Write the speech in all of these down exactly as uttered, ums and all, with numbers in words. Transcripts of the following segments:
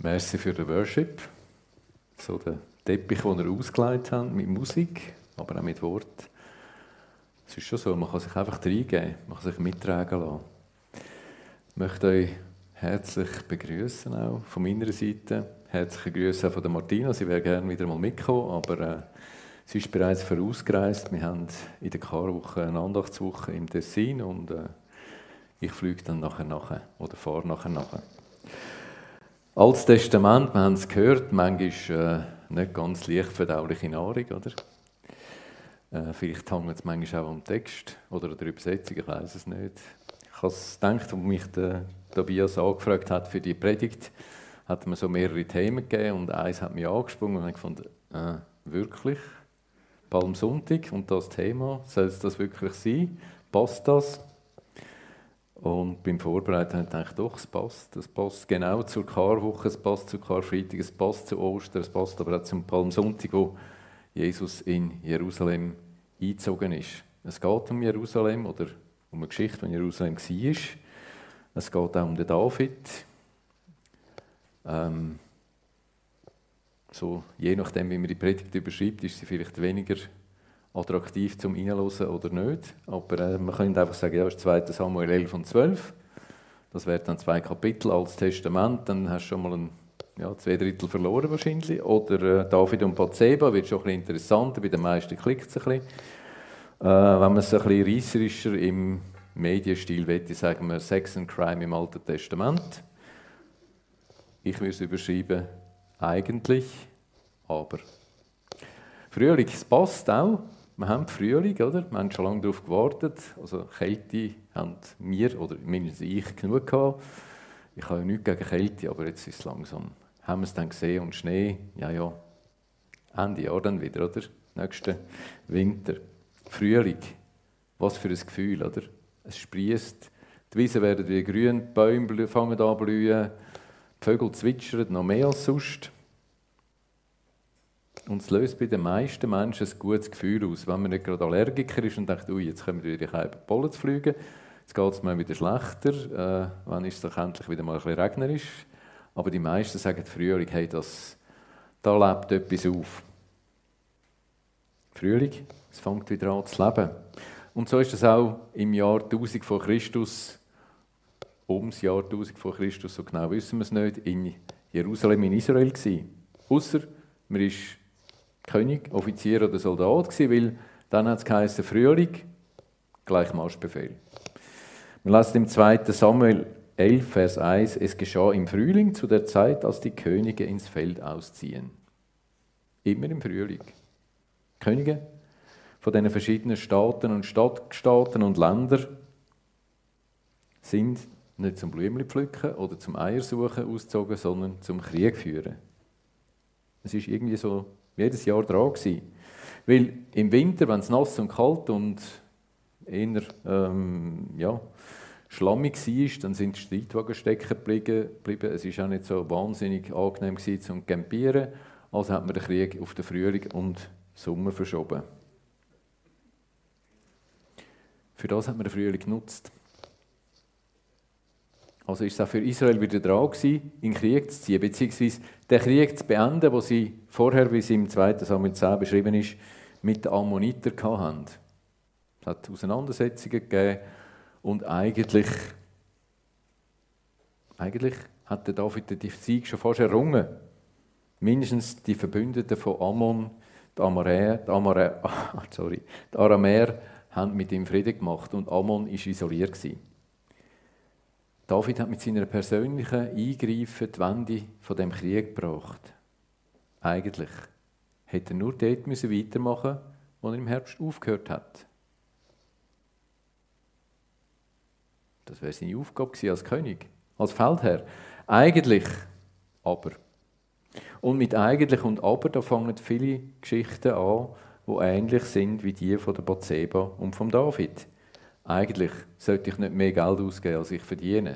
Merci für den Worship. So der Teppich, den wir ausgelegt haben, mit Musik, aber auch mit Wort. Es ist schon so, man kann sich einfach reingeben, man kann sich mittragen lassen. Ich möchte euch herzlich begrüßen, auch von meiner Seite. Herzliche Grüße auch von der Martina, sie wäre gerne wieder mal mitgekommen, aber äh, sie ist bereits vorausgereist. Wir haben in der Karwoche eine Andachtswoche im Tessin und äh, ich fliege dann nachher nachher oder fahre nachher nachher. Altes Testament, wir haben es gehört, manchmal äh, nicht ganz leicht verdauliche Nahrung, oder? Äh, vielleicht hängt es manchmal auch am Text oder an der Übersetzung, ich weiß es nicht. Ich habe es gedacht, als mich der Tobias angefragt hat für die Predigt, hat mir so mehrere Themen gegeben und eins hat mich angesprungen und ich fand, äh, wirklich? Palmsonntag und das Thema, soll es das wirklich sein? Passt das? Und beim Vorbereiten habe ich gedacht, doch, es passt. Es passt genau zur Karwoche, es passt zu Karfreitag, es passt zu Ostern, es passt aber auch zum Palmsonntag, wo Jesus in Jerusalem eingezogen ist. Es geht um Jerusalem oder um eine Geschichte, die in Jerusalem war. Es geht auch um den David. Ähm, so, je nachdem, wie man die Predigt überschreibt, ist sie vielleicht weniger attraktiv zum Reinhören oder nicht. Aber äh, man könnte einfach sagen, ja, das ist zweiter Samuel elf und zwölf. Das wären dann zwei Kapitel als Testament. Dann hast du schon mal ein, ja, zwei Drittel verloren wahrscheinlich. Oder äh, David und Bathseba wird schon ein bisschen interessanter. Bei den meisten klickt es ein bisschen. Äh, wenn man es ein bisschen reisserischer im Medienstil will, sagen wir Sex and Crime im Alten Testament. Ich würde es überschreiben, eigentlich, aber. Frühling, es passt auch. Wir haben Frühling, oder? Wir haben schon lange darauf gewartet. Also Kälte haben wir, oder mindestens ich, genug gehabt. Ich habe ja nichts gegen Kälte, aber jetzt ist es langsam. Haben wir es dann gesehen und Schnee? Ja, ja. Ende Jahr dann wieder, oder? Nächsten Winter. Frühling. Was für ein Gefühl, oder? Es sprießt. Die Wiesen werden wieder grün, die Bäume fangen an zu blühen, die Vögel zwitschern noch mehr als sonst. Und es löst bei den meisten Menschen ein gutes Gefühl aus. Wenn man nicht gerade Allergiker ist und denkt, ui, jetzt können wir wieder in Pollen zu fliegen, jetzt geht es mir wieder schlechter, äh, wann ist es doch endlich wieder mal ein bisschen regnerisch. Aber die meisten sagen Frühling, hey, das, da lebt etwas auf. Frühling, es fängt wieder an zu leben. Und so ist es auch im Jahr tausend vor Christus, ums Jahr tausend vor Christus, so genau wissen wir es nicht, in Jerusalem in Israel gewesen. Ausser man ist König, Offizier oder Soldat gewesen, weil dann hat es geheißen, Frühling, gleich Marschbefehl. Wir lesen im zweiten Samuel elf, Vers eins, es geschah im Frühling zu der Zeit, als die Könige ins Feld ausziehen. Immer im Frühling. Könige von den verschiedenen Staaten und Stadtstaaten und Ländern sind nicht zum Blümchen pflücken oder zum Eiersuchen ausgezogen, sondern zum Krieg führen. Es war irgendwie so jedes Jahr dran gewesen. Weil im Winter, wenn es nass und kalt und eher ähm, ja, schlammig war, dann sind die Streitwagen stecken geblieben. Es war auch nicht so wahnsinnig angenehm gewesen, zum Campieren. Also hat man den Krieg auf den Frühling und Sommer verschoben. Für das hat man den Frühling genutzt. Also ist es auch für Israel wieder dran gewesen, in den Krieg zu ziehen, beziehungsweise den Krieg zu beenden, den sie vorher, wie es im zweiten Samuel zehn beschrieben ist, mit den Ammonitern hatten. Es hat Auseinandersetzungen gegeben und eigentlich, eigentlich hat der David den Sieg schon fast errungen. Mindestens die Verbündeten von Ammon, die Amaräer, die Amaräer, sorry, die Aramäer, haben mit ihm Frieden gemacht und Ammon war isoliert gewesen. David hat mit seiner persönlichen Eingreifen die Wende von dem Krieg gebracht. Eigentlich hätte er nur dort müssen weitermachen müssen, wo er im Herbst aufgehört hat. Das wäre seine Aufgabe gewesen als König, als Feldherr. Eigentlich, aber. Und mit eigentlich und aber, da fangen viele Geschichten an, die ähnlich sind wie die von der Bathseba und von David. Eigentlich sollte ich nicht mehr Geld ausgeben, als ich verdiene.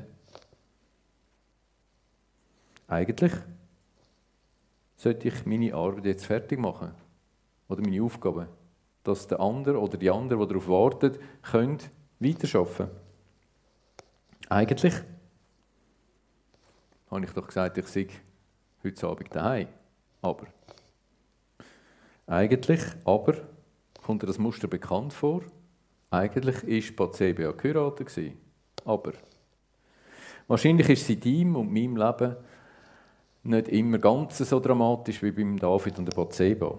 Eigentlich sollte ich meine Arbeit jetzt fertig machen. Oder meine Aufgabe. Dass der andere oder die anderen, die darauf warten, können weiterarbeiten. Eigentlich habe ich doch gesagt, ich sei heute Abend daheim. Aber, eigentlich, aber, kommt dir das Muster bekannt vor? Eigentlich war Bathseba geheiratet. Aber, wahrscheinlich ist es in deinem und meinem Leben nicht immer ganz so dramatisch wie beim David und der Bathseba.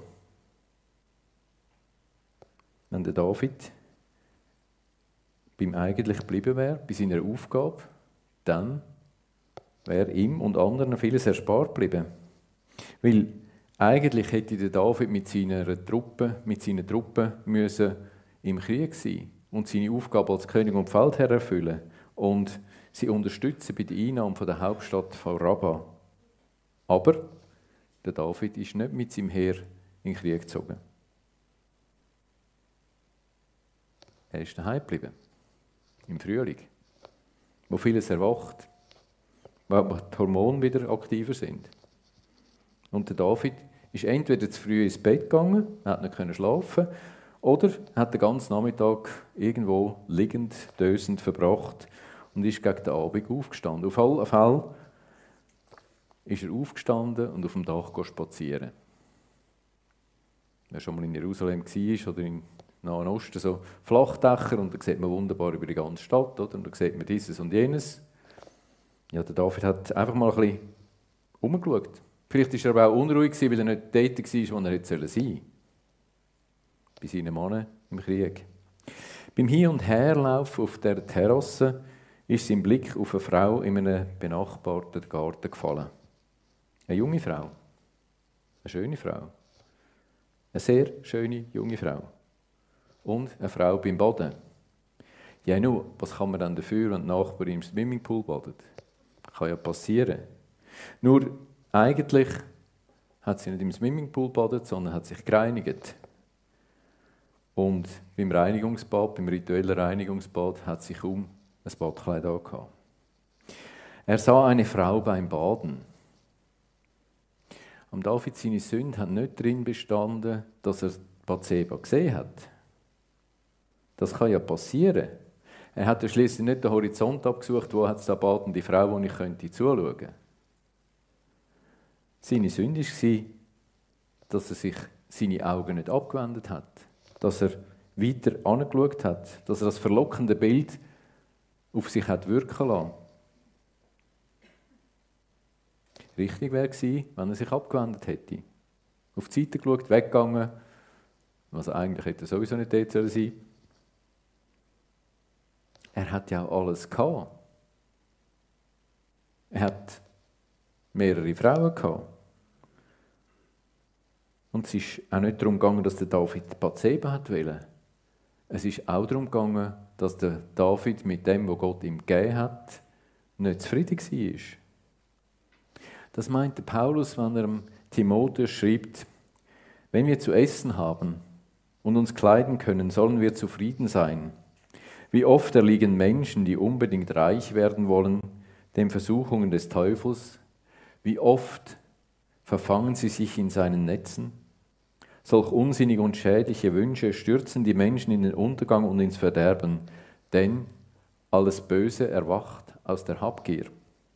Wenn der David beim eigentlich geblieben wäre, bei seiner Aufgabe, dann wäre ihm und anderen vieles erspart geblieben. Weil eigentlich hätte der David mit seiner Truppe, mit seinen Truppen müssen im Krieg sein und seine Aufgabe als König und Feldherr erfüllen und sie unterstützen bei der Einnahme von der Hauptstadt von Rabba. Aber der David ist nicht mit seinem Heer in den Krieg gezogen. Er ist daheim geblieben, im Frühling, wo vieles erwacht, wo die Hormone wieder aktiver sind. Und der David ist entweder zu früh ins Bett gegangen, er hat nicht schlafen, oder hat den ganzen Nachmittag irgendwo liegend, dösend verbracht und ist gegen den Abend aufgestanden. Auf alle Fälle ist er aufgestanden und auf dem Dach spazieren. Wer schon mal in Jerusalem war oder im Nahen Osten, so Flachdächer, und da sieht man wunderbar über die ganze Stadt, oder? Und da sieht man dieses und jenes. Ja, der David hat einfach mal ein bisschen umgeschaut. Vielleicht war er aber auch unruhig, weil er nicht dort war, wo er hätte sein sollen. Bei seinen Männern im Krieg. Beim Hin- und Herlaufen auf der Terrasse ist sein Blick auf eine Frau in einem benachbarten Garten gefallen. Eine junge Frau. Eine schöne Frau. Eine sehr schöne junge Frau. Und eine Frau beim Baden. Ja, nur, was kann man dann dafür, wenn die Nachbarin im Swimmingpool badet? Kann ja passieren. Nur, eigentlich hat sie nicht im Swimmingpool badet, sondern hat sich gereinigt. Und beim Reinigungsbad, beim rituellen Reinigungsbad, hat sie kaum ein Badkleid angehabt. Er sah eine Frau beim Baden. Am David seine Sünde hat nicht darin bestanden, dass er Bathseba gesehen hat. Das kann ja passieren. Er hat ja schliesslich nicht den Horizont abgesucht, wo hat es da badende Frau, wo ich könnte zuschauen könnte. Seine Sünde war, dass er sich seine Augen nicht abgewendet hat, dass er weiter angeschaut hat, dass er das verlockende Bild auf sich hat wirken lassen. Richtig wäre gewesen, wenn er sich abgewendet hätte. Auf die Seite geschaut, weggegangen, was eigentlich hätte sowieso nicht dort sein sollen. Er hat ja auch alles gehabt. Er hat mehrere Frauen gehabt. Und es ist auch nicht darum gegangen, dass der David Bathseba hat wollen. Es ist auch darum gegangen, dass der David mit dem, was Gott ihm gegeben hat, nicht zufrieden war. Das meint der Paulus, wenn er dem Timotheus schreibt: Wenn wir zu essen haben und uns kleiden können, sollen wir zufrieden sein. Wie oft erliegen Menschen, die unbedingt reich werden wollen, den Versuchungen des Teufels? Wie oft verfangen sie sich in seinen Netzen? Solch unsinnige und schädliche Wünsche stürzen die Menschen in den Untergang und ins Verderben, denn alles Böse erwacht aus der Habgier.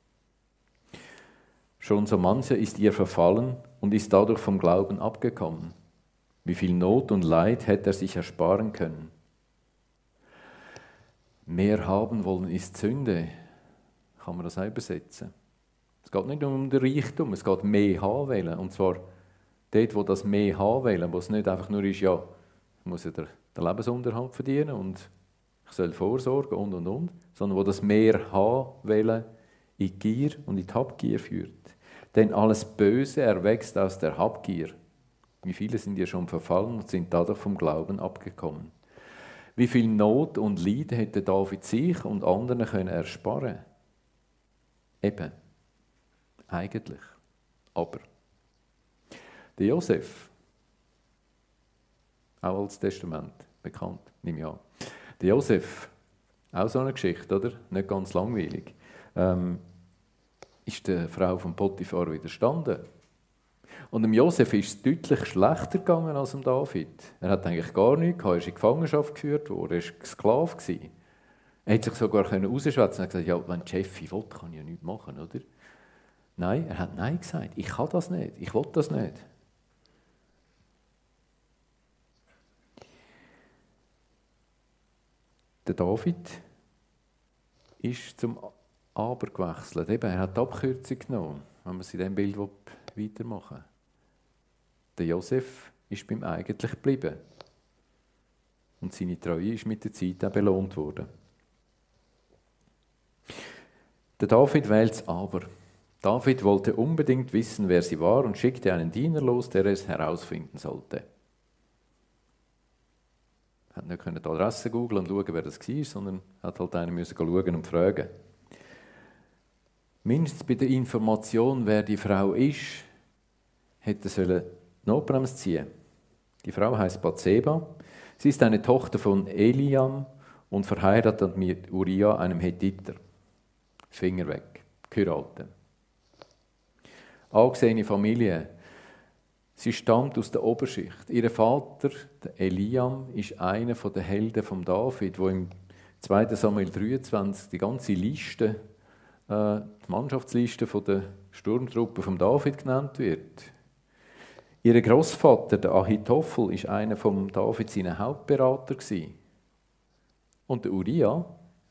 Schon so mancher ist ihr verfallen und ist dadurch vom Glauben abgekommen. Wie viel Not und Leid hätte er sich ersparen können? Mehr haben wollen ist Sünde. Kann man das auch übersetzen? Es geht nicht nur um den Reichtum, es geht mehr haben wollen. Und zwar dort, wo das mehr haben wollen, wo es nicht einfach nur ist, ja, ich muss ja den, den Lebensunterhalt verdienen und ich soll vorsorgen und, und, und, sondern wo das mehr haben wollen in die Gier und in die Habgier führt. Denn alles Böse erwächst aus der Habgier. Wie viele sind ja schon verfallen und sind dadurch vom Glauben abgekommen. Wie viel Not und Leid hätte David sich und anderen können ersparen? Eben, eigentlich, aber. Der Josef, auch als Testament bekannt, nehme ich an. Der Josef, auch so eine Geschichte, oder? Nicht ganz langweilig. Ähm, ist der Frau von Potiphar widerstanden. Und dem Josef ist es deutlich schlechter gegangen als dem David. Er hat eigentlich gar nichts gehabt, er ist in Gefangenschaft geführt worden, er war Sklave gewesen. Er hätte sich sogar rausschwätzen und gesagt, ja, wenn die Chefin will, kann ich ja nichts machen, oder? Nein, er hat Nein gesagt. Ich kann das nicht, ich will das nicht. Der David ist zum Aber gewechselt. Eben, er hat die Abkürzung genommen, wenn man es in diesem Bild weitermachen will. Der Josef ist beim Eigentlich geblieben. Und seine Treue ist mit der Zeit auch belohnt worden. Der David wählt es aber. David wollte unbedingt wissen, wer sie war und schickte einen Diener los, der es herausfinden sollte. Er hat nicht die Adresse googeln und schauen, wer das war, sondern hat halt einen müssen schauen und fragen. Mindestens bei der Information, wer die Frau ist, hätte er die Notbremse ziehen. Die Frau heißt Bathseba. Sie ist eine Tochter von Eliam und verheiratet mit Uria, einem Hethiter. Finger weg, geheiratet. Angesehene Familie. Sie stammt aus der Oberschicht. Ihr Vater, der Eliam, ist einer der Helden von David, wo im zweiten Samuel dreiundzwanzig die ganze Liste, äh, die Mannschaftsliste der Sturmtruppen von David genannt wird. Ihr Großvater, der Ahitophel, ist einer von David seinen Hauptberater gewesen. Und der Uria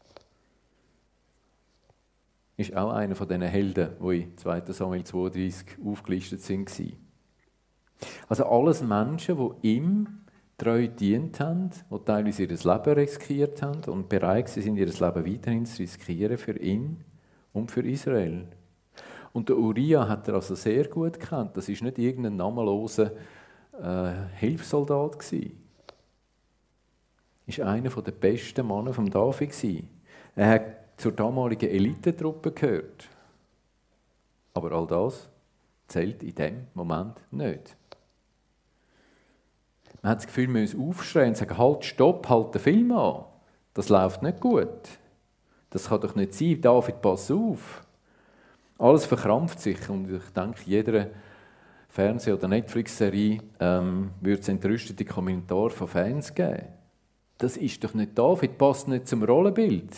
ist auch einer von diesen Helden, die in zweiten Samuel zweiunddreißig aufgelistet sind. Also alles Menschen, die ihm treu gedient haben, die teilweise ihr Leben riskiert haben und bereit sind, ihr Leben weiterhin zu riskieren für ihn und für Israel. Und der Uria hat er also sehr gut gekannt. Das war nicht irgendein namenloser äh, Hilfssoldat gewesen. Er war einer der besten Männer von David gewesen. Er hat zur damaligen Elitetruppe gehört. Aber all das zählt in dem Moment nicht. Man hat das Gefühl, man muss aufschreien und sagen, halt, stopp, halt den Film an. Das läuft nicht gut. Das kann doch nicht sein. David, pass auf. Alles verkrampft sich und ich denke, jeder Fernseh- oder Netflix-Serie ähm, würde es entrüstete Kommentare von Fans geben. Das ist doch nicht David, passt nicht zum Rollenbild.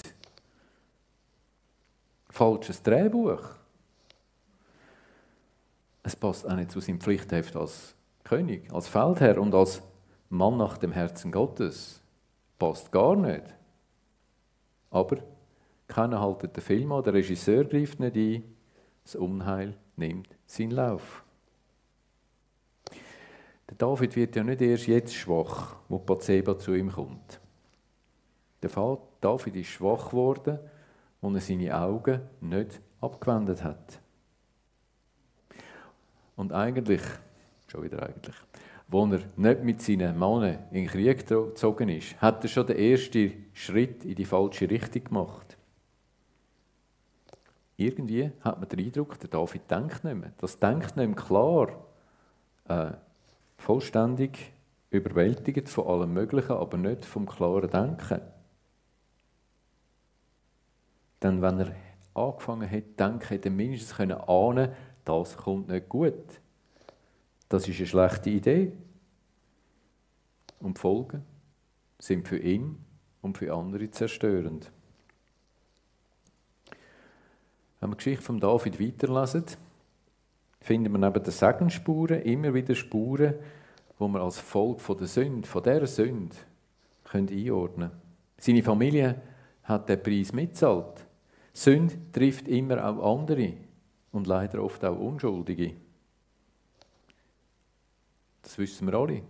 Falsches Drehbuch. Es passt auch nicht zu seinem Pflichtheft als König, als Feldherr und als Mann nach dem Herzen Gottes. Passt gar nicht. Aber keiner haltet den Film an, der Regisseur greift nicht ein, das Unheil nimmt seinen Lauf. Der David wird ja nicht erst jetzt schwach, wo Bathseba zu ihm kommt. Der Fall David ist schwach geworden, als er seine Augen nicht abgewendet hat. Und eigentlich, schon wieder eigentlich, als er nicht mit seinen Männern in den Krieg gezogen ist, hat er schon den ersten Schritt in die falsche Richtung gemacht. Irgendwie hat man den Eindruck, der David denkt nicht mehr. Das denkt nicht mehr klar. Äh, vollständig überwältigt von allem Möglichen, aber nicht vom klaren Denken. Denn wenn er angefangen hat zu denken, hätte er mindestens ahnen können, das kommt nicht gut. Das ist eine schlechte Idee. Und die Folgen sind für ihn und für andere zerstörend. Wenn wir die Geschichte von David weiterlesen, finden wir neben den Segensspuren immer wieder Spuren, die wir als Folge von der Sünde, von dieser Sünde, einordnen können. Seine Familie hat den Preis mitgezahlt. Sünde trifft immer auch andere und leider oft auch Unschuldige. Das wissen wir alle.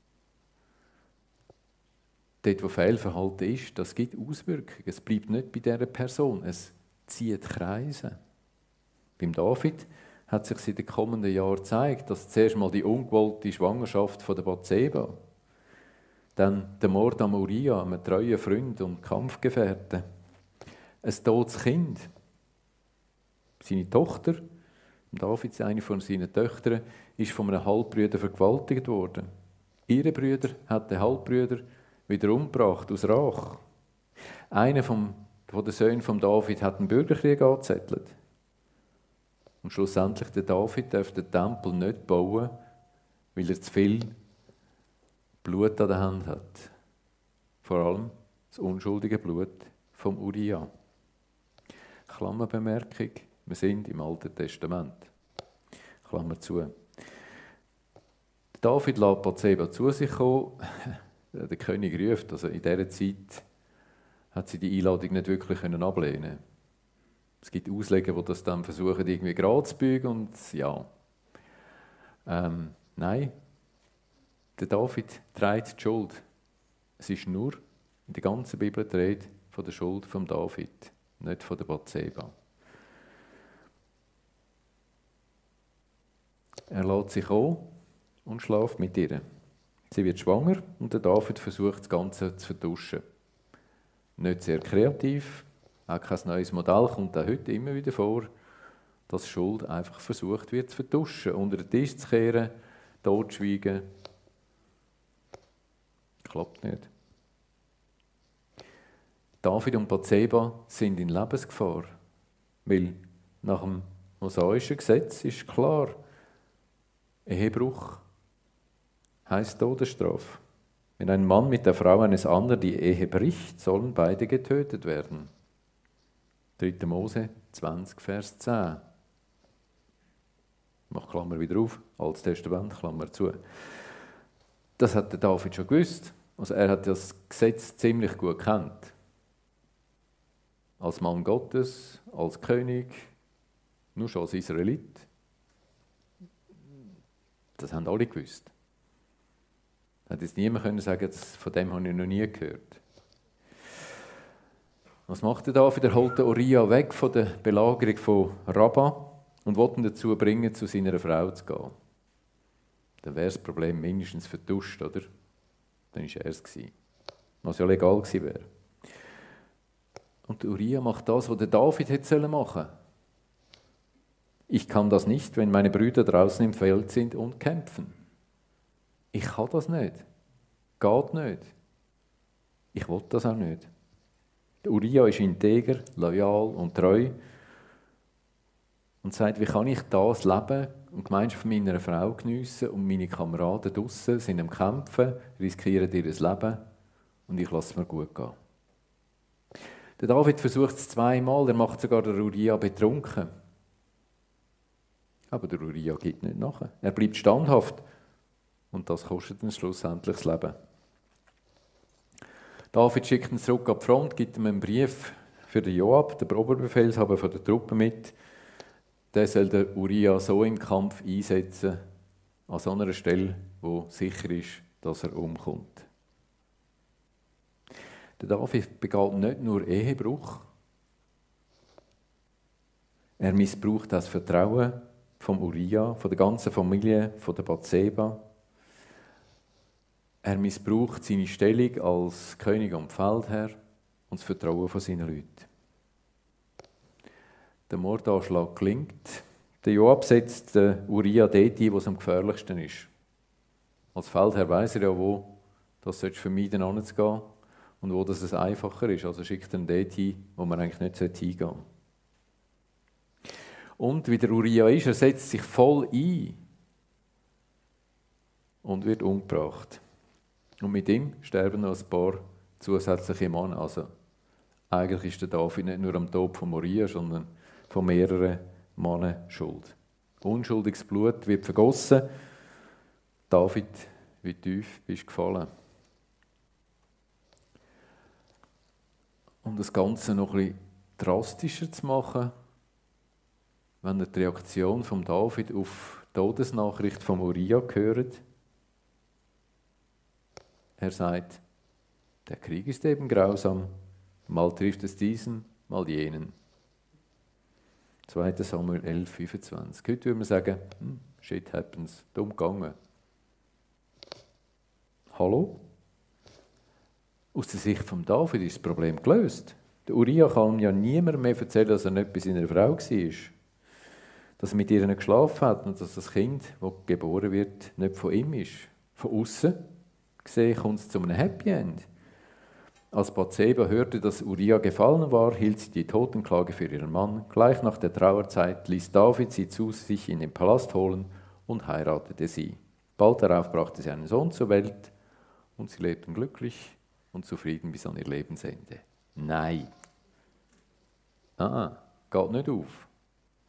Dort, wo Fehlverhalten ist, das gibt Auswirkungen. Es bleibt nicht bei dieser Person, es zieht Kreise. Beim David hat sich in den kommenden Jahren gezeigt, dass zuerst mal die ungewollte Schwangerschaft von der Bathseba, dann der Mord an Uria, einem treuen Freund und Kampfgefährten, ein totes Kind. Seine Tochter, David, eine von seinen Töchtern, ist von einem Halbbruder vergewaltigt worden. Ihre Brüder hat den Halbbruder wieder umgebracht, aus Rache. Einer vom, von den Söhnen von David hat einen Bürgerkrieg angezettelt. Und schlussendlich der David darf den Tempel nicht bauen, weil er zu viel Blut an der Hand hat. Vor allem das unschuldige Blut vom Uria. Klammerbemerkung, Wir sind im Alten Testament. Klammer zu. David lässt Bathseba zu sich kommen. Der König ruft. Also in dieser Zeit hat sie die Einladung nicht wirklich ablehnen können. Es gibt Ausleger, die das dann versuchen, irgendwie gerade zu biegen. Und ja, ähm, nein, der David trägt die Schuld. Es ist nur in der ganzen Bibel die Rede von der Schuld von David, nicht von der Bathseba. Er lässt sich an und schläft mit ihr. Sie wird schwanger und der David versucht, das Ganze zu vertuschen. Nicht sehr kreativ, auch kein neues Modell, kommt auch heute immer wieder vor, dass Schuld einfach versucht wird zu vertuschen, unter den Tisch zu kehren, totschweigen. Klappt nicht. David und Bathseba sind in Lebensgefahr, weil nach dem mosaischen Gesetz ist klar, Ehebruch heisst Todesstrafe. Wenn ein Mann mit der Frau eines anderen die Ehe bricht, sollen beide getötet werden. dritter Mose zwanzig, Vers zehn. Mach Klammer wieder auf, Altes Testament, Klammer zu. Das hat der David schon gewusst. Also er hat das Gesetz ziemlich gut gekannt. Als Mann Gottes, als König, nur schon als Israelit. Das haben alle gewusst. Hat jetzt niemand können sagen, von dem habe ich noch nie gehört. Was macht er da? Er holt den Uriah weg von der Belagerung von Rabba und will ihn dazu bringen, zu seiner Frau zu gehen. Dann wäre das Problem mindestens vertuscht, oder? Dann war er es gewesen. Was ja legal gewesen wäre. Und Uriah macht das, was der David hätte machen sollen. Ich kann das nicht, wenn meine Brüder draußen im Feld sind und kämpfen. Ich kann das nicht. Geht nicht. Ich will das auch nicht. Der Uriah ist integer, loyal und treu und sagt, wie kann ich das Leben und die Gemeinschaft meiner Frau geniessen und meine Kameraden draussen sind am Kämpfen, riskieren ihr Leben und ich lasse es mir gut gehen. Der David versucht es zweimal, er macht sogar den Uriah betrunken. Aber der Uriah gibt nicht nach. Er bleibt standhaft. Und das kostet ihn schlussendlich das Leben. David schickt ihn zurück an die Front, gibt ihm einen Brief für den Joab, den Oberbefehlshaber von der Truppe mit. Der soll den Uriah so im Kampf einsetzen, an so einer Stelle, wo sicher ist, dass er umkommt. Der David begeht nicht nur Ehebruch, er missbraucht das Vertrauen vom Uriah, von der ganzen Familie, von der Bathseba. Er missbraucht seine Stellung als König am Feldherr und das Vertrauen von seinen Leuten. Der Mordanschlag gelingt. Der Joab setzt den Uriah dort ein, wo es am gefährlichsten ist. Als Feldherr weiss er ja, wo das vermeiden anzugehen und wo das es einfacher ist. Also schickt er ihn dort hin, wo man eigentlich nicht hingehen sollte. Und wie der Uriah ist, er setzt sich voll ein und wird umgebracht. Und mit ihm sterben noch ein paar zusätzliche Männer. Also eigentlich ist der David nicht nur am Tod von Uriah, sondern von mehreren Männern schuld. Unschuldiges Blut wird vergossen. David, wie tief bist du gefallen? Um das Ganze noch ein bisschen drastischer zu machen, wenn ihr die Reaktion von David auf die Todesnachricht von Uriah hört, er sagt, der Krieg ist eben grausam, mal trifft es diesen, mal jenen. zweiter Samuel elf, fünfundzwanzig. Heute würde man sagen, hm, shit happens, dumm gegangen. Hallo? Aus der Sicht von David ist das Problem gelöst. Der Uriah kann ja niemandem mehr erzählen, dass er nicht bei seiner Frau war. Dass er mit ihr nicht geschlafen hat und dass das Kind, das geboren wird, nicht von ihm ist. Von außen gesehen kommt es zu einem Happy End. Als Bathseba hörte, dass Uriah gefallen war, hielt sie die Totenklage für ihren Mann. Gleich nach der Trauerzeit ließ David sie zu sich in den Palast holen und heiratete sie. Bald darauf brachte sie einen Sohn zur Welt und sie lebten glücklich und zufrieden bis an ihr Lebensende. Nein. Ah, geht nicht auf.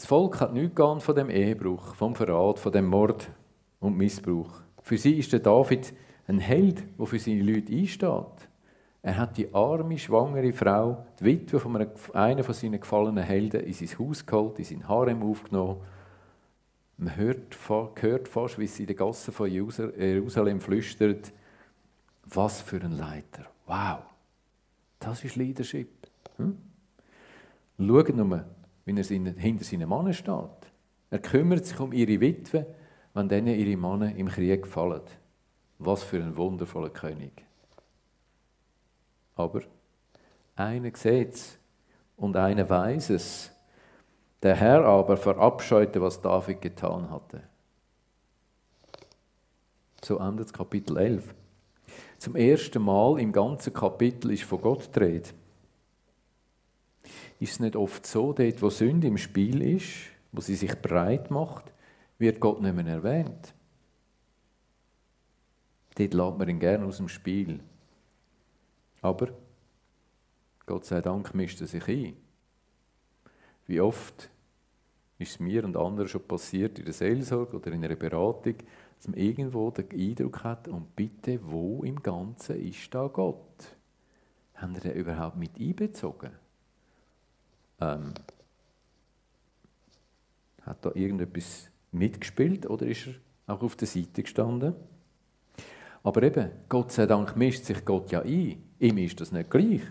Das Volk hat nichts geahnt von dem Ehebruch, vom Verrat, von dem Mord und Missbrauch. Für sie ist der David ein Held, der für seine Leute einsteht. Er hat die arme, schwangere Frau, die Witwe von einem, einer von seinen gefallenen Helden, in sein Haus geholt, in sein Harem aufgenommen. Man hört, hört fast, wie sie in den Gassen von Jerusalem flüstert, was für ein Leiter. Wow, das ist Leadership. Hm? Schaut nur, wie er hinter seinen Mannen steht. Er kümmert sich um ihre Witwe, wenn denen ihre Männer im Krieg fallen. Was für ein wundervoller König. Aber einer sieht es und einer weiß es. Der Herr aber verabscheute, was David getan hatte. So endet das Kapitel elf. Zum ersten Mal im ganzen Kapitel ist von Gott die Rede. Ist es nicht oft so, dort wo Sünde im Spiel ist, wo sie sich breit macht, wird Gott nicht mehr erwähnt. Dort lässt man ihn gerne aus dem Spiel. Aber Gott sei Dank mischt er sich ein. Wie oft ist es mir und anderen schon passiert in der Seelsorge oder in einer Beratung, dass man irgendwo den Eindruck hat, und bitte, wo im Ganzen ist da Gott? Haben wir den überhaupt mit einbezogen? Ähm, hat da irgendetwas mitgespielt oder ist er auch auf der Seite gestanden? Aber eben, Gott sei Dank mischt sich Gott ja ein. Ihm ist das nicht gleich.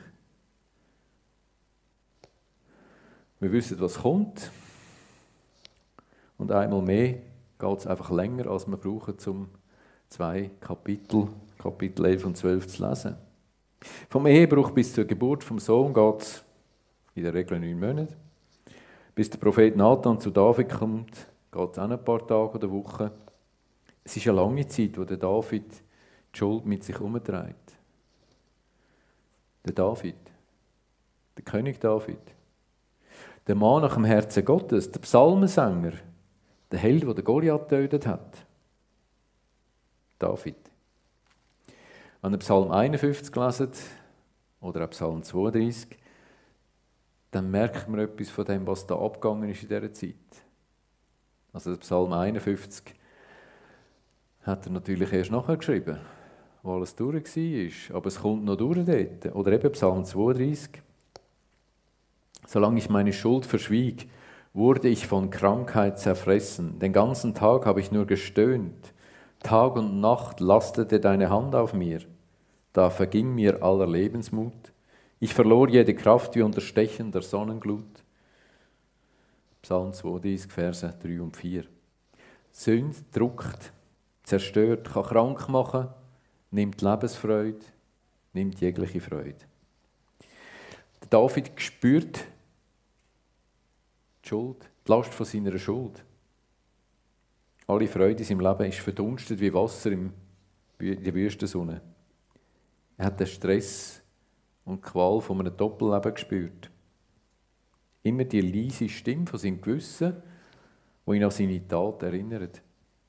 Wir wissen, was kommt. Und einmal mehr geht es einfach länger, als wir brauchen, um zwei Kapitel, Kapitel elf und zwölf zu lesen. Vom Ehebruch bis zur Geburt vom Sohn geht es in der Regel neun Monate. Bis der Prophet Nathan zu David kommt, geht es auch ein paar Tage oder Wochen. Es ist eine lange Zeit, wo der David die Schuld mit sich herumträgt. Der David, der König David, der Mann nach dem Herzen Gottes, der Psalmensänger, der Held, der den Goliath getötet hat. David. Wenn ihr Psalm einundfünfzig leset oder auch Psalm zweiunddreißig, dann merkt man etwas von dem, was da abgegangen ist in dieser Zeit. Also der Psalm einundfünfzig hat er natürlich erst nachher geschrieben, wo alles durch war, aber es kommt noch durch dort. Oder eben Psalm zweiunddreißig. Solange ich meine Schuld verschwieg, wurde ich von Krankheit zerfressen. Den ganzen Tag habe ich nur gestöhnt. Tag und Nacht lastete deine Hand auf mir. Da verging mir aller Lebensmut. Ich verlor jede Kraft wie unter stechender Sonnenglut. Psalm zweiunddreißig, Verse drei und vier. Sünde druckt, zerstört, kann krank machen, nimmt Lebensfreude, nimmt jegliche Freude. Der David spürt die Schuld, die Last von seiner Schuld. Alle Freude in seinem Leben ist verdunstet wie Wasser in der Wüstensonne. Er hat den Stress und die Qual von einem Doppelleben gespürt. Immer die leise Stimme von seinem Gewissen, die ihn an seine Tat erinnert.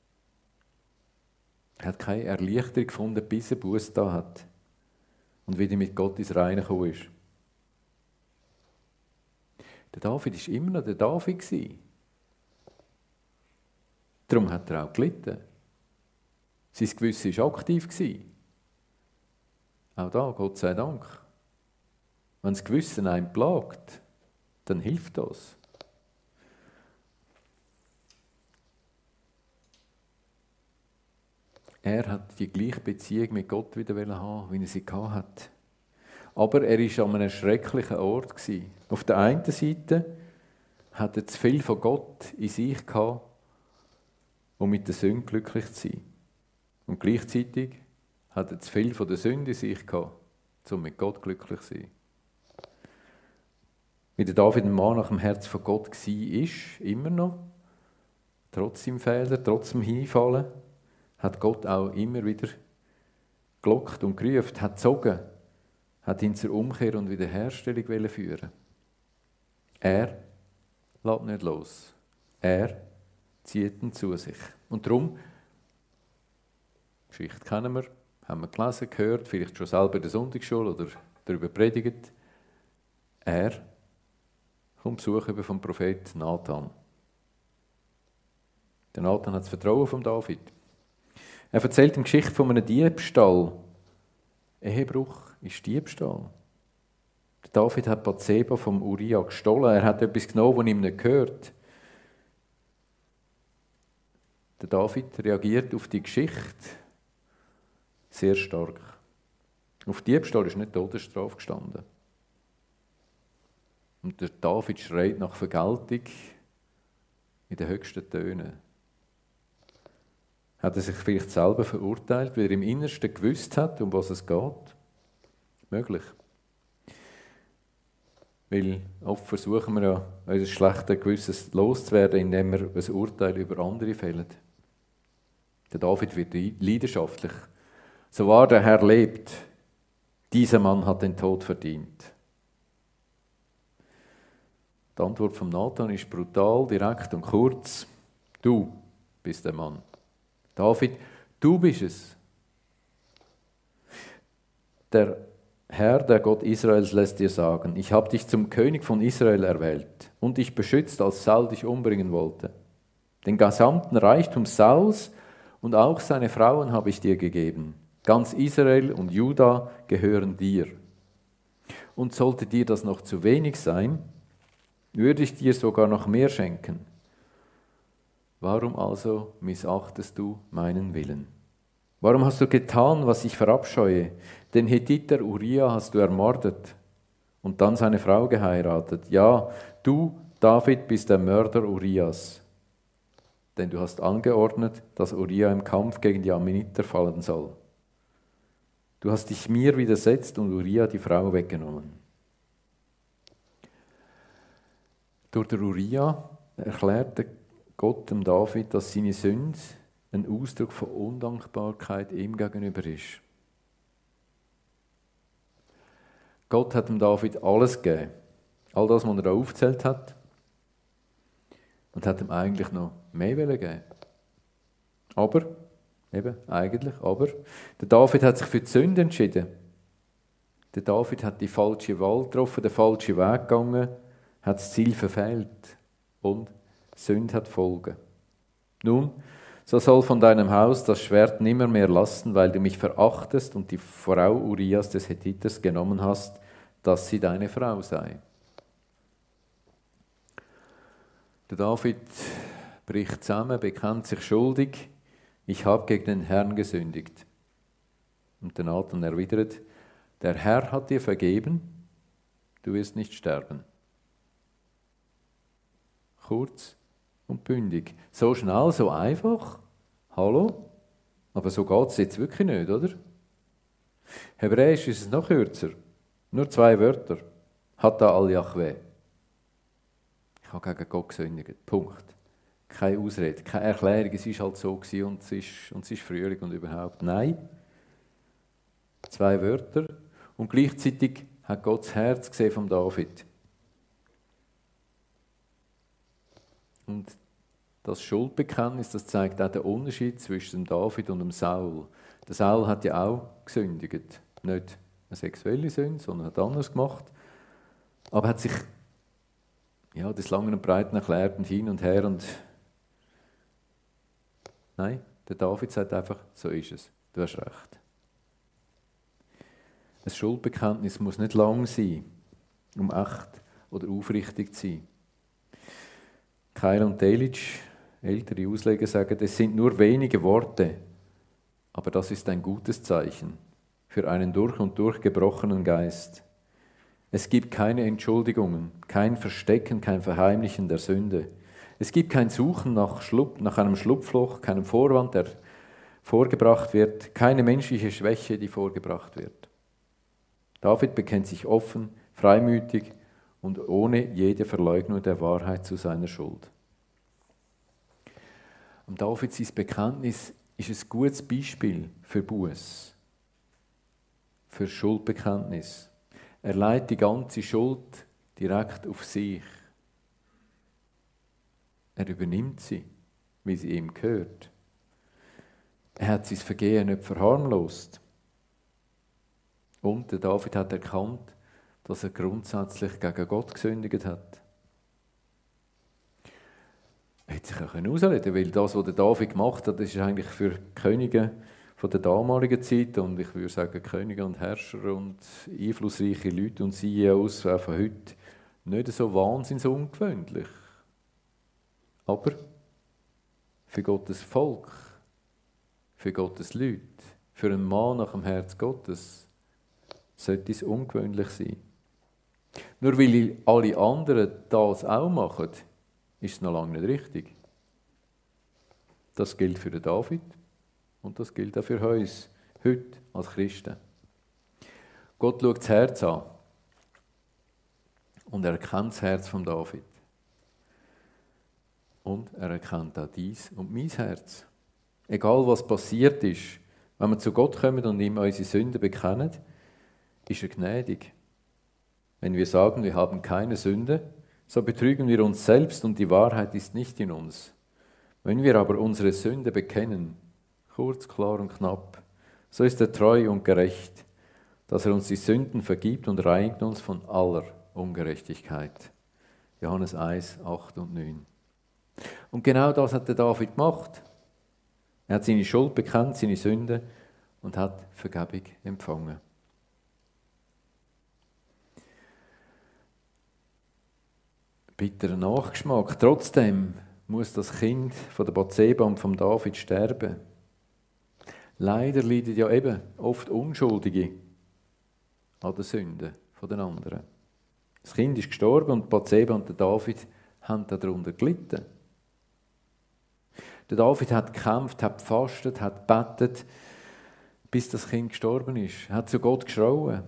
Er hat keine Erleichterung gefunden, bis er Buße da hat und wieder mit Gott ins Reine gekommen ist. Der David war immer noch der David. Darum hat er auch gelitten. Sein Gewissen war aktiv. Auch da, Gott sei Dank. Wenn das Gewissen einen plagt, dann hilft das. Er hat die gleiche Beziehung mit Gott wieder haben, wie er sie hatte. Aber er war an einem schrecklichen Ort. Auf der einen Seite hat er zu viel von Gott in sich gehabt, um mit der Sünde glücklich zu sein. Und gleichzeitig hat er zu viel von der Sünde in sich gehabt, um mit Gott glücklich zu sein. Wie der David ein Mann nach dem Herz von Gott war, immer noch, trotz seinem Fehler, trotz dem Hinfallen, hat Gott auch immer wieder gelockt und gerufen, hat gezogen, hat ihn zur Umkehr und Wiederherstellung führen. Er lässt nicht los. Er zieht ihn zu sich. Und darum, die Geschichte kennen wir, haben wir gelesen, gehört, vielleicht schon selber in der Sonntagsschule oder darüber predigt. Er kommt Besuch über vom Prophet Nathan. Der Nathan hat das Vertrauen von David. Er erzählt die Geschichte von einem Diebstahl. Ehebruch ist Diebstahl. Der David hat Bathseba vom Uria gestohlen. Er hat etwas genommen, was ihm nicht gehört. Der David reagiert auf die Geschichte sehr stark. Auf Diebstahl ist nicht Todesstrafe gestanden. Und der David schreit nach Vergeltung in den höchsten Tönen. Hat er sich vielleicht selber verurteilt, weil er im Innersten gewusst hat, um was es geht? Möglich. Weil oft versuchen wir ja, unser schlechtes Gewisses loszuwerden, indem wir ein Urteil über andere fällen. Der David wird leidenschaftlich. So wahr der Herr lebt, dieser Mann hat den Tod verdient. Die Antwort von Nathan ist brutal, direkt und kurz. Du bist der Mann. David, du bist es. Der Herr, der Gott Israels, lässt dir sagen, ich habe dich zum König von Israel erwählt und dich beschützt, als Saul dich umbringen wollte. Den gesamten Reichtum Sauls und auch seine Frauen habe ich dir gegeben. Ganz Israel und Juda gehören dir. Und sollte dir das noch zu wenig sein, würde ich dir sogar noch mehr schenken. Warum also missachtest du meinen Willen? Warum hast du getan, was ich verabscheue? Den Hethiter Uria hast du ermordet und dann seine Frau geheiratet. Ja, du, David, bist der Mörder Urias. Denn du hast angeordnet, dass Uria im Kampf gegen die Ammoniter fallen soll. Du hast dich mir widersetzt und Uria die Frau weggenommen. Durch den Uria erklärte Gott dem David, dass seine Sünde ein Ausdruck von Undankbarkeit ihm gegenüber ist. Gott hat dem David alles gegeben, all das, was er da aufgezählt hat, und hat ihm eigentlich noch mehr gegeben. Aber, eben, eigentlich, aber, der David hat sich für die Sünde entschieden. Der David hat die falsche Wahl getroffen, den falschen Weg gegangen, hat das Ziel verfehlt und Sünde hat Folgen. Nun, so soll von deinem Haus das Schwert nimmer mehr lassen, weil du mich verachtest und die Frau Urias des Hethiters genommen hast, dass sie deine Frau sei. Der David bricht zusammen, bekennt sich schuldig, ich habe gegen den Herrn gesündigt. Und der Nathan erwidert, der Herr hat dir vergeben, du wirst nicht sterben. Kurz und bündig. So schnell, so einfach. Hallo? Aber so geht es jetzt wirklich nicht, oder? Hebräisch ist es noch kürzer. Nur zwei Wörter. Hata al Yahweh. Ich habe gegen Gott gesündigt. Punkt. Keine Ausrede, keine Erklärung. Es war halt so gewesen und es ist, und es ist Frühling und überhaupt. Nein. Zwei Wörter. Und gleichzeitig hat Gott das Herz gesehen von David. Und das Schuldbekenntnis, das zeigt auch den Unterschied zwischen dem David und dem Saul. Der Saul hat ja auch gesündigt. Nicht eine sexuelle Sünde, sondern hat anders gemacht. Aber hat sich ja, des Langen und Breiten erklärt und hin und her. Und nein, der David sagt einfach, so ist es. Du hast recht. Ein Schuldbekenntnis muss nicht lang sein, um echt oder aufrichtig zu sein. Keil und Delitzsch, ältere Ausleger, sagen, es sind nur wenige Worte, aber das ist ein gutes Zeichen für einen durch und durch gebrochenen Geist. Es gibt keine Entschuldigungen, kein Verstecken, kein Verheimlichen der Sünde. Es gibt kein Suchen nach, Schlupf, nach einem Schlupfloch, keinem Vorwand, der vorgebracht wird, keine menschliche Schwäche, die vorgebracht wird. David bekennt sich offen, freimütig und ohne jede Verleugnung der Wahrheit zu seiner Schuld. Und David, sein Bekenntnis ist ein gutes Beispiel für Buß, für Schuldbekenntnis. Er leitet die ganze Schuld direkt auf sich. Er übernimmt sie, wie sie ihm gehört. Er hat sein Vergehen nicht verharmlost. Und der David hat erkannt, dass er grundsätzlich gegen Gott gesündigt hat. hätte sich auch ausreden können, weil das, was der David gemacht hat, das ist eigentlich für die Könige von der damaligen Zeit und ich würde sagen Könige und Herrscher und einflussreiche Leute und C E Os auch von heute nicht so wahnsinnig ungewöhnlich. Aber für Gottes Volk, für Gottes Leute, für einen Mann nach dem Herz Gottes sollte es ungewöhnlich sein. Nur weil alle anderen das auch machen, ist es noch lange nicht richtig. Das gilt für den David und das gilt auch für uns, heute als Christen. Gott schaut das Herz an und er erkennt das Herz von David. Und er erkennt auch dies und mein Herz. Egal was passiert ist, wenn wir zu Gott kommen und ihm unsere Sünden bekennen, ist er gnädig. Wenn wir sagen, wir haben keine Sünde, so betrügen wir uns selbst und die Wahrheit ist nicht in uns. Wenn wir aber unsere Sünde bekennen, kurz, klar und knapp, so ist er treu und gerecht, dass er uns die Sünden vergibt und reinigt uns von aller Ungerechtigkeit. Johannes eins, acht und neun. Und genau das hat der David gemacht. Er hat seine Schuld bekannt, seine Sünde und hat Vergebung empfangen. Bitterer Nachgeschmack. Trotzdem muss das Kind von der Bathseba und vom David sterben. Leider leiden ja eben oft Unschuldige an der Sünde von den anderen. Das Kind ist gestorben und Bathseba und der David haben darunter gelitten. Der David hat gekämpft, hat gefastet, hat gebetet, bis das Kind gestorben ist. Er hat zu Gott geschrauen.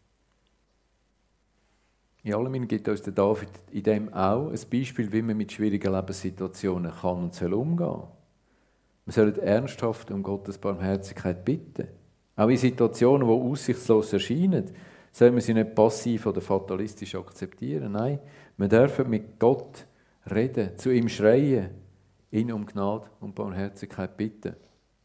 In allem gibt uns der David in dem auch ein Beispiel, wie man mit schwierigen Lebenssituationen kann und soll umgehen. Wir sollen ernsthaft um Gottes Barmherzigkeit bitten. Auch in Situationen, die aussichtslos erscheinen, sollen wir sie nicht passiv oder fatalistisch akzeptieren. Nein, wir dürfen mit Gott reden, zu ihm schreien, ihn um Gnade und Barmherzigkeit bitten.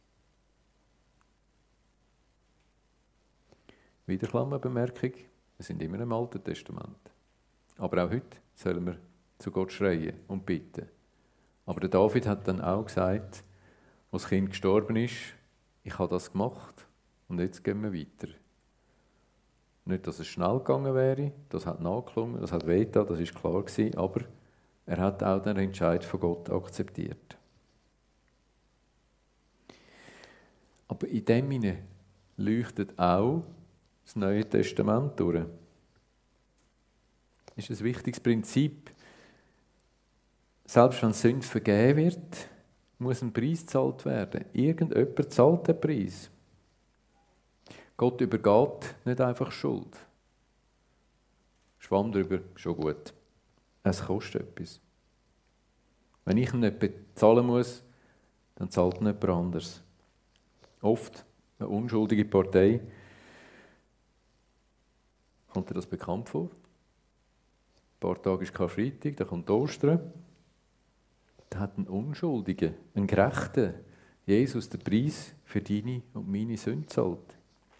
Wieder Klammerbemerkung, wir sind immer im Alten Testament. Aber auch heute sollen wir zu Gott schreien und bitten. Aber der David hat dann auch gesagt, als das Kind gestorben ist, ich habe das gemacht und jetzt gehen wir weiter. Nicht, dass es schnell gegangen wäre, das hat nachgeklungen, das hat wehgetan, das ist klar gewesen, aber er hat auch den Entscheid von Gott akzeptiert. Aber in dem hinein leuchtet auch das Neue Testament durch. Das ist ein wichtiges Prinzip. Selbst wenn Sünde vergeben wird, muss ein Preis gezahlt werden. Irgendjemand zahlt den Preis. Gott übergeht nicht einfach Schuld. Schwamm drüber, schon gut. Es kostet etwas. Wenn ich ihn nicht bezahlen muss, dann zahlt ihn jemand anderes. Oft eine unschuldige Partei. Kommt dir das bekannt vor? Ein paar Tage ist Karfreitag, dann kommt Ostern. Da hat ein Unschuldiger, ein Gerechter, Jesus den Preis für deine und meine Sünde gezahlt.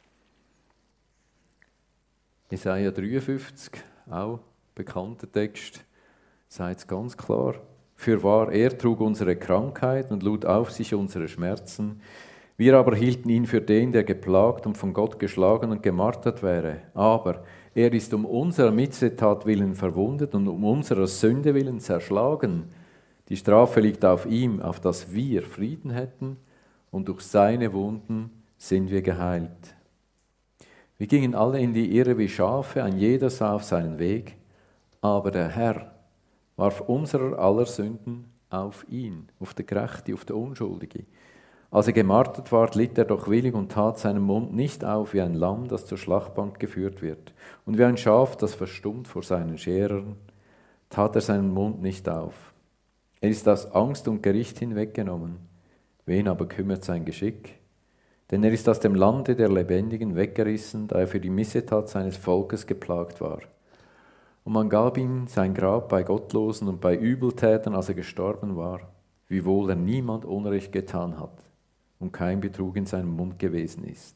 Jesaja dreiundfünfzig, auch bekannter Text, sagt es ganz klar. Fürwahr, er trug unsere Krankheit und lud auf sich unsere Schmerzen. Wir aber hielten ihn für den, der geplagt und von Gott geschlagen und gemartert wäre. Aber er ist um unserer Missetat willen verwundet und um unserer Sünde willen zerschlagen. Die Strafe liegt auf ihm, auf dass wir Frieden hätten, und durch seine Wunden sind wir geheilt. Wir gingen alle in die Irre wie Schafe, ein jeder sah auf seinen Weg, aber der Herr warf unserer aller Sünden auf ihn, auf den Gerechten, auf den Unschuldigen. Als er gemartert ward, litt er doch willig und tat seinen Mund nicht auf wie ein Lamm, das zur Schlachtbank geführt wird. Und wie ein Schaf, das verstummt vor seinen Scherern, tat er seinen Mund nicht auf. Er ist aus Angst und Gericht hinweggenommen. Wen aber kümmert sein Geschick? Denn er ist aus dem Lande der Lebendigen weggerissen, da er für die Missetat seines Volkes geplagt war. Und man gab ihm sein Grab bei Gottlosen und bei Übeltätern, als er gestorben war, wiewohl er niemand Unrecht getan hat und kein Betrug in seinem Mund gewesen ist.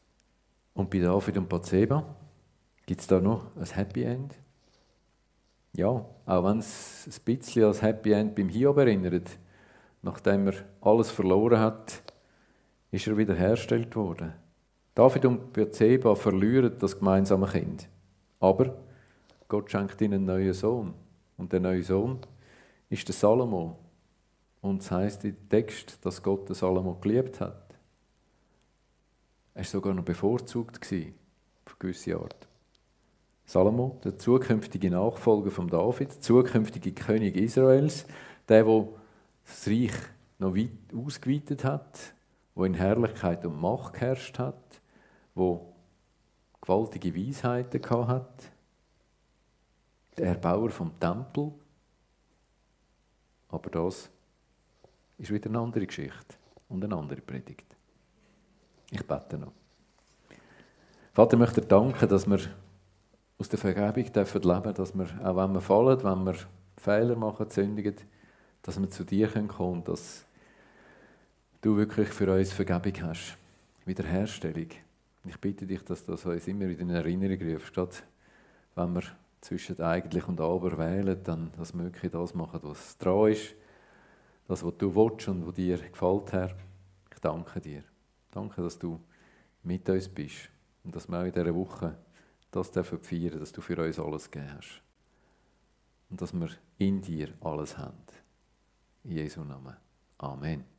Und bei David und Bathseba gibt es da noch ein Happy End? ja, auch wenn es ein bisschen als Happy End beim Hiob erinnert, nachdem er alles verloren hat, ist er wiederhergestellt worden. David und Bathseba verlieren das gemeinsame Kind. Aber Gott schenkt ihnen einen neuen Sohn. Und der neue Sohn ist der Salomo. Und es heisst im Text, dass Gott den Salomo geliebt hat. Er war sogar noch bevorzugt gewesen, auf gewisse Art. Salomo, der zukünftige Nachfolger von David, der zukünftige König Israels, der, der das Reich noch weit ausgeweitet hat, der in Herrlichkeit und Macht geherrscht hat, der gewaltige Weisheiten gehabt hat, der Erbauer vom Tempel. Aber das ist wieder eine andere Geschichte und eine andere Predigt. Ich bete noch. Vater, ich möchte dir danken, dass wir aus der Vergebung dürfen leben, dass wir, auch wenn wir fallen, wenn wir Fehler machen, sündigen, dass wir zu dir kommen können, dass du wirklich für uns Vergebung hast. Wiederherstellung. Ich bitte dich, dass du das uns immer wieder in Erinnerung rufst, gerade wenn wir zwischen eigentlich und aber wählen, dann, dass wir wirklich das machen, was dran ist, das, was du willst und was dir gefällt, Herr. Ich danke dir. Danke, dass du mit uns bist und dass wir auch in dieser Woche das dürfen feiern, dass du für uns alles gegeben hast. Und dass wir in dir alles haben. In Jesu Namen. Amen.